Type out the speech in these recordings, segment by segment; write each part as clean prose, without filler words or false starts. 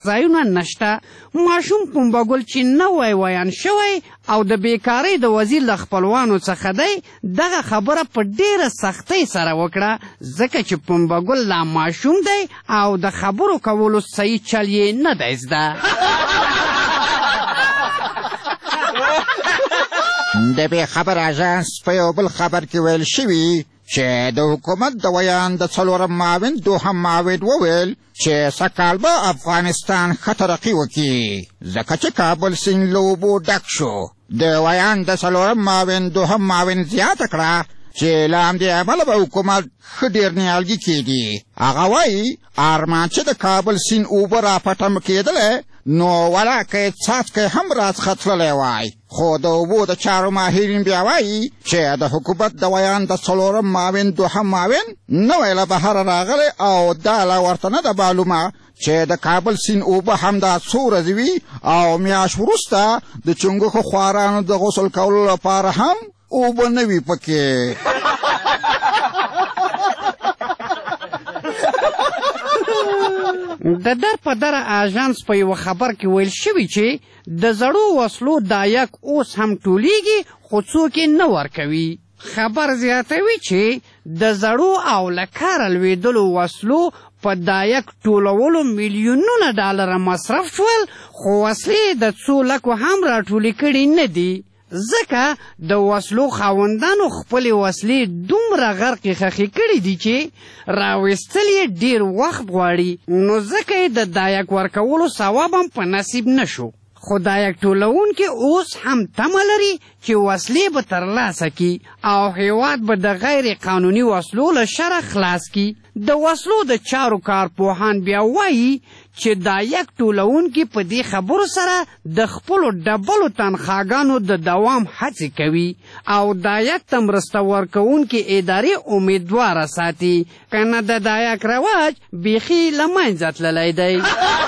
ځایونه نشته. ماشوم پنبه ګل چې نوی ویان شوی او د بیکارۍ د وزیر له خپلوانو څخه دی، دغه خبره په ډېره سختۍ سره وکړه، ځکه چې پنبه ګل لا ماشوم دی او د خبرو کولو صحیح چل یې نه دی زده. د بې خبر اژانس په یو بل خبر کې ویل شوي چې د حکومت د ویان د څلورم معاون دوهم معاون وویل چې سږکال به افغانستان ښه ترقي وکړي، ځکه چې کابل سیند له اوبو ډک شو. د ویان د څلورم معاون دوهم معاون زیاته کړه چې له همدې امله به حکومت ښه ډېر نیالګي کېدي. هغه وایي ارمان چې د کابل سیند اوبه راپټم کېدلی نو ولاکه څاڅکی هم راڅخه تللی وای، خو د اوبو د چارو ماهرین بیا وایي چې د حکومت د ویان د څلورم معاون دوهم معاون نوی له بهره راغلی او دا لا ورته نه ده معلومه چې د کابل سیند اوبه همدا څو ورځې وي او میاشت وروسته د چنګښو خوارانو د غسل کولو لپاره هم اوبه نه وي پکې. د در په دره اژانس په یوه خبر کې ویل شوي چې د زړو وسلو دایک اوس هم ټولیږي خو څوک یې نه ورکوي. خبر زیاتوي چې د زړو او له کاره لوېدلو وسلو په دایک ټولولو میلیونونه ډالره مصرف شول، خو وسلې د څو لکو هم راټولې کړي نه دي، ځکه د وسلو خاوندانو خپلې وسلې دومره غرقې خښې کړي دي چې راویستل یې ډېر وخت غواړي، نو ځکه یې د دایک ورکولو ثواب هم په نصیب نه شو. خو دایک ټولونکي اوس هم تمه لري چې وسلې به ترلاسه کړي او هېواد به د غیر قانوني وسلو له شره خلاص کړي. د وسلو د چارو کارپوهان بیا وایي چې دایک ټولونکي په دې خبرو سره د خپلو ډبلو تنخواګانو د دوام هڅې کوي او دایک ته مرسته ورکوونکي ادارې امیدواره ساتي، که نه د دایک رواج بیخي له منځه تللی دی.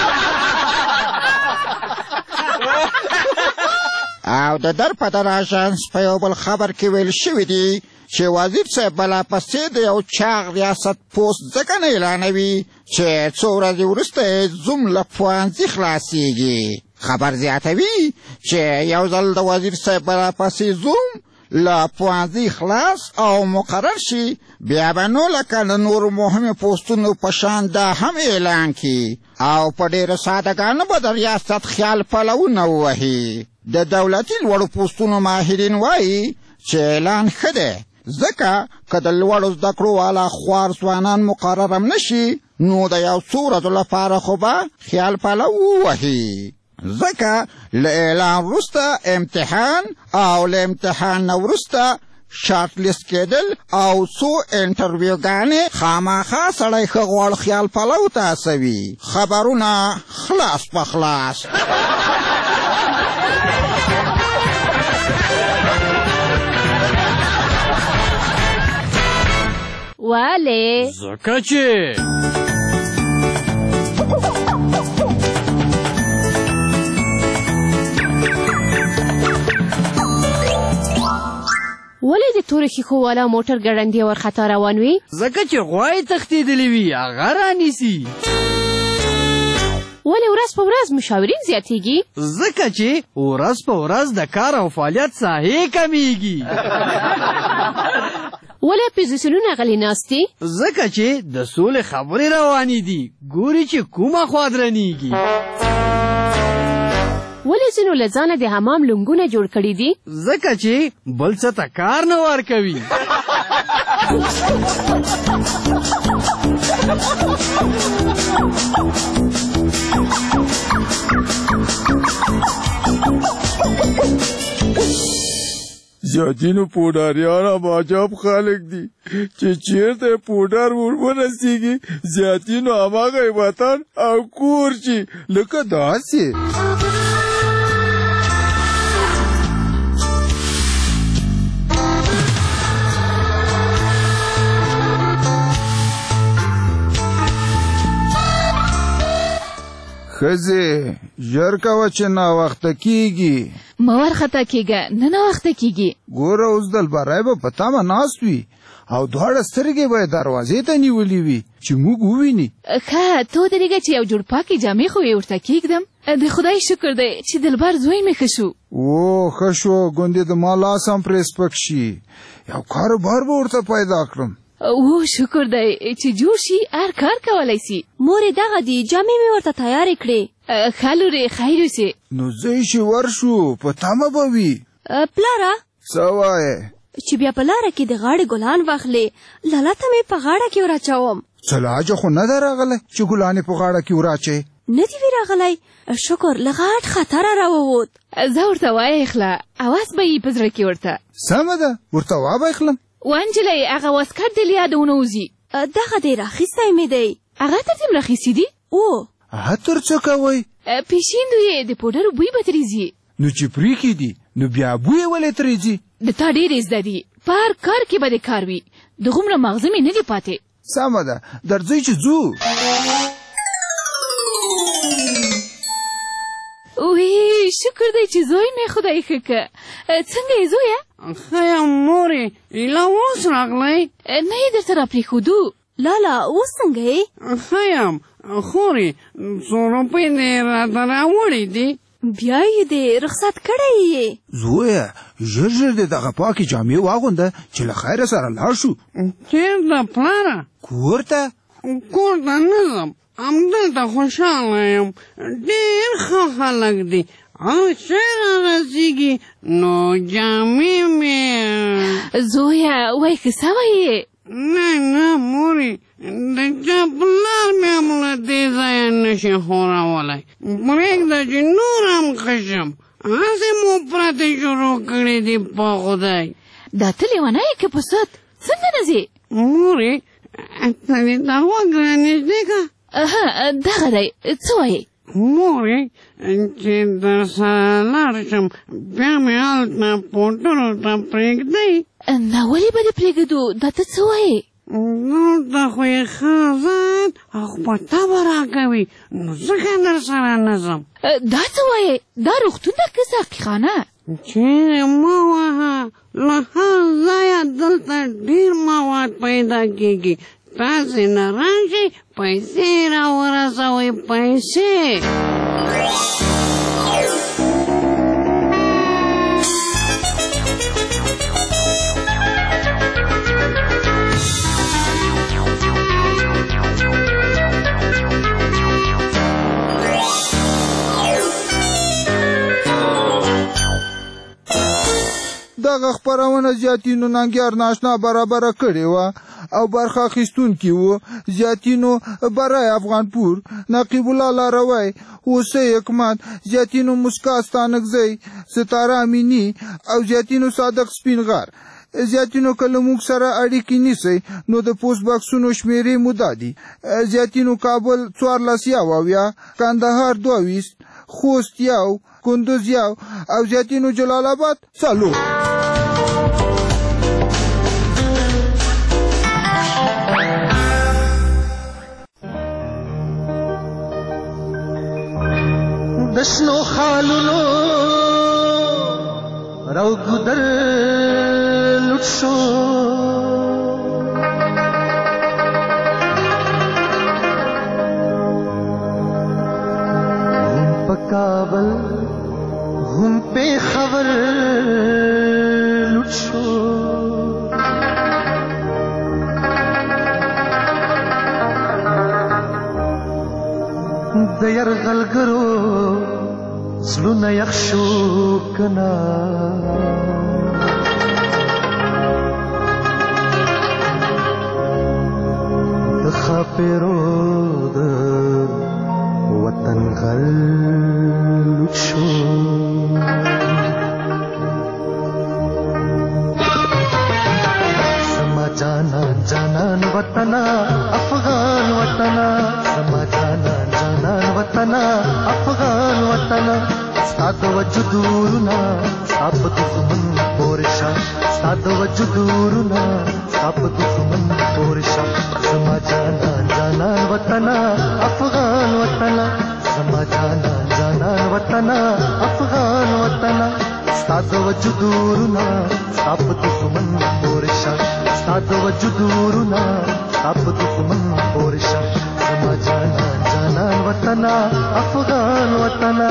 او د در په در اژانس په یو بل خبر کې ویل شوي دي چې وزیر صاحب بلاپسې د یو چاغ ریاست پوست ځکه نه اعلانوي چې څو ورځې وروسته یې زوم له پوهنځي خلاصېږي. خبر زیاتوي چې یو ځل د وزیر صاحب بلاپسې زوم له پوهنځي خلاص او مقرر شي بیا به نو لکه د نورو مهمو پوستونو په شان دا هم اعلان کړي او په ډېره سادهګانه به د ریاست خیال پلونه ووهي. د دولتي لوړو پوستونو ماهرین وایي چې اعلان ښه دی، ځکه که د لوړو زده کړو والا خوار ځوانان مقرر هم نشي نو د یو څو ورځو لپاره خو به خیال پلو ووهي، ځکه له اعلان وروسته امتحان او له امتحان نه وروسته شارټ لیست کېدل او څو انټرویوګانې خامخا سړی ښه غوړ خیال پلو ته هڅوي. خبرونه خلاص په خلاص. ولې؟ ځکه چې ولې د تورې ښیښو والا موټر ګړندي ورخطا روان وي؟ ځکه چې غوا یې تښتېدلې وي، هغه رانیسي. ولې ورځ په ورځ مشاورین زیاتېږي؟ ځکه چې ورځ په ورځ د کار او فعالیت ساحې کمیږي. ولې اپوزیسیونونه غلي ناست دي؟ ځکه چې د سولې خبرې روانې دي، ګوري چې کومه خوا درنیږي. ولې ځینو له ځانه د حمام لنګونه جوړ کړي دي؟ ځکه چې بل څه ته کار نه ورکوي. زیاتینو پوډاریان هم عجب خلک دي چې چیرته پوډر ورسیږي زیاتینو هماغه وطن او کور شي لکه داسې. ښځې ژر کوه چې ناوخته کېږي. مه ورخطا کېږه، نه ناوخته کېږي. ګوره اوس دلبری به په تمه ناست وي او دواړه سترګې به دروازې ته نیولې وي چې موږ وویني. ښه تو درېږه چې یو جوړ پاکې جامې خو یې ورته کېږدم. د خدای شکر دی چې دلبر زوی مې ښه شو. ښه شو، ګوندې د ما لاس هم پرې سپک شي، یو کاروبار به ورته پیدا کړم. شکر دی چې جوړ شي هر کار کولی سي. مورې دغه دي جامې مې ورته تیارې کړې. ښه لورې خیر اوسې. نو ځئ چې ورشو په تمه به وي. پلاره څه وایې؟ چې بیا په لاره کې د غاړې ګلان واخلې، لالا ته مې په غاړه کې وراچوم. څه لاجه خو نه ده راغلی چې ګلانې په غاړه کې وراچې؟ نه دي وی راغلی، شکر له غټ خطره راووت. زه ورته وایخله اواز به یې په زړه کې ورته. سمه ده، ورته وابایخلم. وانجلۍ هغه واسکټ دې له یاده ونوځي. دغه دی راخیستی مې دی. هغه تر دې راخیستي دي؟ عطر څه کوئ؟ پیشیندو یې د پوډرو بوی به ترېځي. نو چې پرېښي دي نو بیا بوی یې ولې ترېځي؟ د تا ډېرې زده دي، په هر کار کې به دې کار وي، دغومره مغزه مې نه دي پاتې. سمه ده، درځئ چې ځو. شکر دی چې زوی مې خدای ښه که. څنګه یې زویه؟ ښه یم مورې، لا اوس راغلی؟ نه یې درته راپرېښودو. لالا اوس څنګه یې؟ ښه یم خورې، څو روپۍ دې راته راوړې دي؟ بیا یې دې رخصت کړی یې؟ زویه ژر ژر دې دغه پاکې جامې واغونده چې له خیره سره لاړ شو. چېرته پلاره؟ کور ته. کور ته نه ځم، همدلته خوشحاله یم، ډېر ښه خلک دي، او چې رارسېږي نو جامې مې. زویه وایي ښه سوی یې؟ نه مورې، د چا پلار مې هم له دې ځایه نشي خورولی، پرېږده چې نور هم ښه شم، هسې مو پرتې شروع کړې دي په خدای. دا ته لیونی یې که په سد څنګه نه ځې؟ مورې ته دې درواغ رانږدې که؟ دغه دی، څه وایې؟ مورې چې در سره لاړ شم بیا مې هلته پوټرو ته پرېږدئ؟ نه ولې به دې پرېږدو، دا ته څه وایې؟ نور ته خو یې ښه ذات او په تبه راکوي، نو ځکه در سره نه ځم. دا څه وایې؟ دا روغتون ده که ساقیخانه؟ چیرې مه وهه، له هر ځایه دلته ډېر مواد پیدا کېږي، تاسې نه راشئ پیسې راورسوئ، پیسې. دغه خپرونه زیاتینو ننګیار ناشنا برابره کړې وه او برخه اخیستونکي وو زیاتینو برای افغانپور، نقیب الله لاروی، اوسه حکمت، زیاتینو مسکا ستانکزی، ستاره امینی او زیاتینو صادق سپینغر. زیاتینو که له موږ سره اړیکې نیسئ نو د پوسټ بکسونو شمېرې مو دا دي: زیاتینو کابل 14 کندهار 22 خوست 1 کندوز 1 او زیاتینو جلال آباد 4. دشنو خالونو رو گدر لٹ شو هم پا کابل هم پہ خبر لٹ شو د یرغلګرو زړونه یخ شو کنا د خاپیرو د وطن غل لوټ شو سما جانان وطنا افغان وطنا سما جانان وطنا افغان وطنا ساد وجدورنا ساب دښمن پورشا ساد وجدورنا ساب دښمن پورشا سما جانان وطنا افغان وطنا سما جانان وطنا افغان وطنا ستاد وجودورنا ستاب دښمن پورشا ستاد وجودورنا ستاب دښمن پورشا زما جانان جانان وطنا افغان وطنا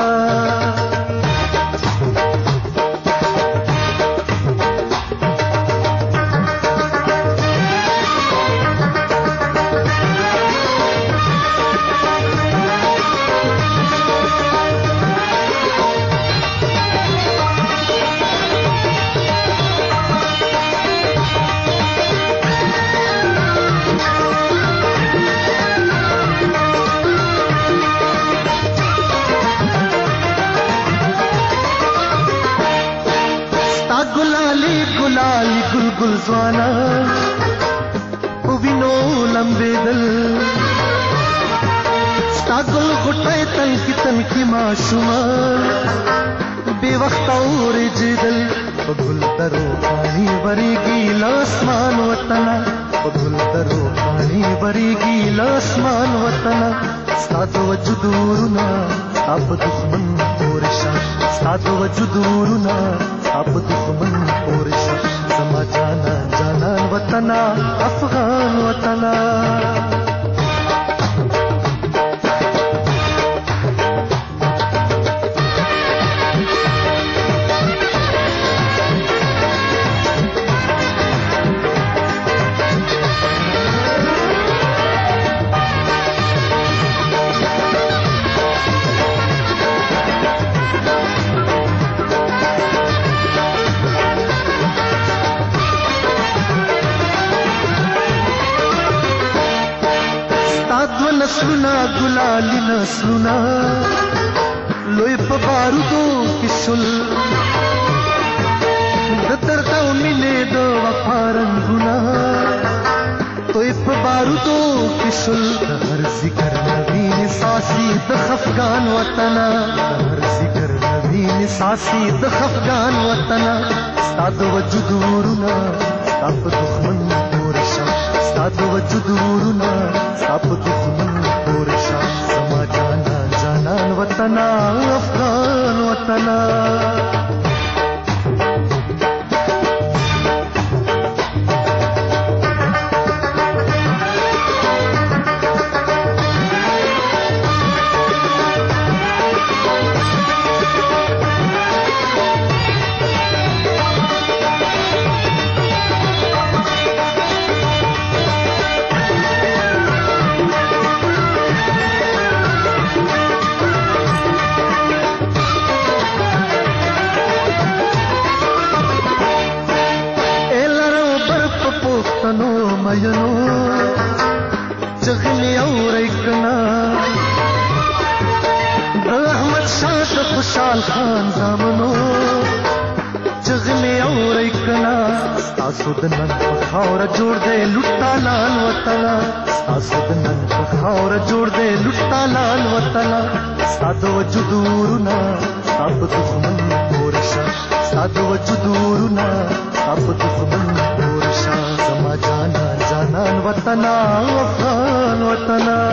गुलाली गुलगुल ज़वाना उविनो लंबे दल स्ता गुल गुटाए तन की माशुमा बेवक्त और जिदल गुल दरो पानी बरेगी लासमान वतना गुल दरो पानी बरेगी लासमान वतना स्ताद वजुदूरना अब दुश्मन पोरशा स्ताद वजुदूरना अब दुश्मन पोरशा زما جانان جانان وطنا افغان وطنا नसलुना गुलाली नसलुना लोई बारूदो की सुल दर्दा मिले दो वफारंगुना तोय बारूदो की सुल हर जिक्र नवीन सासी द खफगान वतना हर जिक्र नवीन सासी द खफगान वतना स्ताद वजुदूरना स्ताब दुश्मन पोरशा स्ताद वजुदूरना स्ताब दुश्मन पोरशा زما جانان جانان وطنا افغان وطنا मयनो जगली और इकना अहमद शाह खुशाल खान जामनो जगली और इकना आसुदनन पखावर जोड़ दे लुट्टा लाल वतना आसुदनन पखावर जोड़ दे लुट्टा लाल वतना सादो वजुदूरना अब दुश्मन पोरशा सादो वजुदूरना अब दुश्मन पोरशा زما جانان جانان وطنا افغان وطنا